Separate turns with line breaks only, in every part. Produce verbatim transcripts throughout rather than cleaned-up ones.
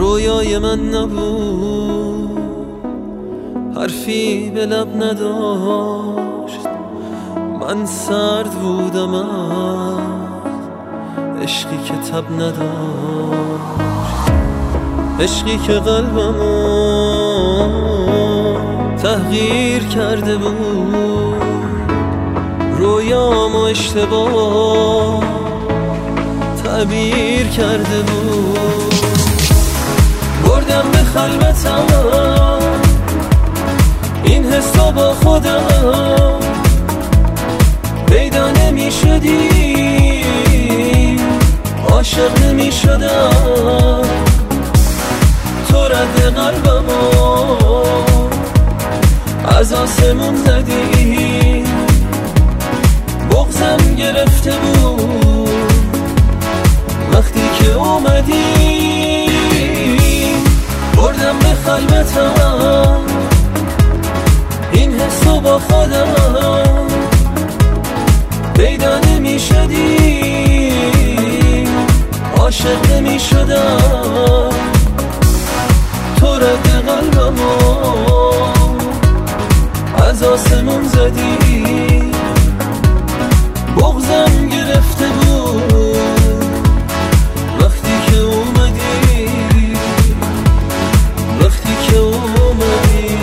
رویای من نبود، حرفی به لب نداشت، من سرد بودم از عشقی که تب نداشت، عشقی که قلبمو تحقیر کرده بود، رویامو اشتباه تعبیر کرده بود. بردم به خلوتم این حسو با خودم، پیدا نمی شدی عاشق نمی شدم، تو رد قلبمو از آسمون زدی، بغضم گرفته بود وقتی که اومدی. بردم به خلوتم این حسو با خودم، پیدا نمی شدی عاشق نمی شدم، تو رد قلبمو از آسمون زدی، بغضم گرفته بود وقتی که اومدی، وقتی که اومدی.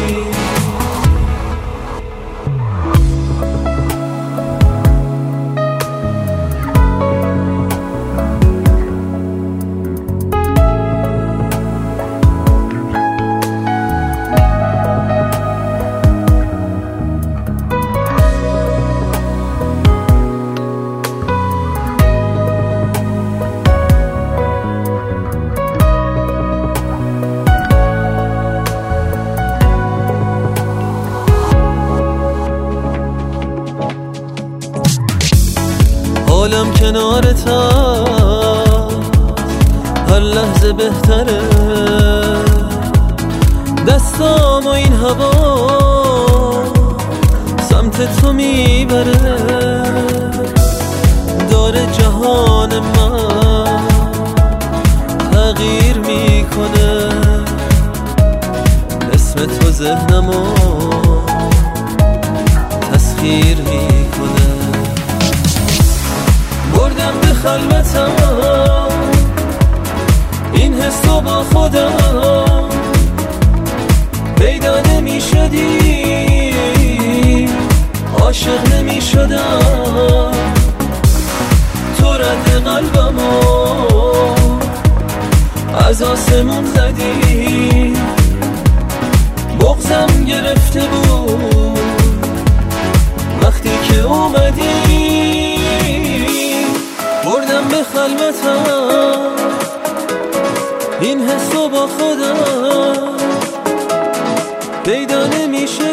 حالم کنارتم هر لحظه بهتره، دستام و این هوا سمت تو میبره، داره جهان من تغییر میکنه، اسم تو ذهنمو تسخیر میکنه. بردم به خلوتم این حسو با خودم، پیدا نمی شدی عاشق نمی شدم، تو رد قلبمو از آسمون زدی، بغضم گرفته بود وقتی که اومدی. بردم به خلوتم این حسو با خودم، پیدا نمیشه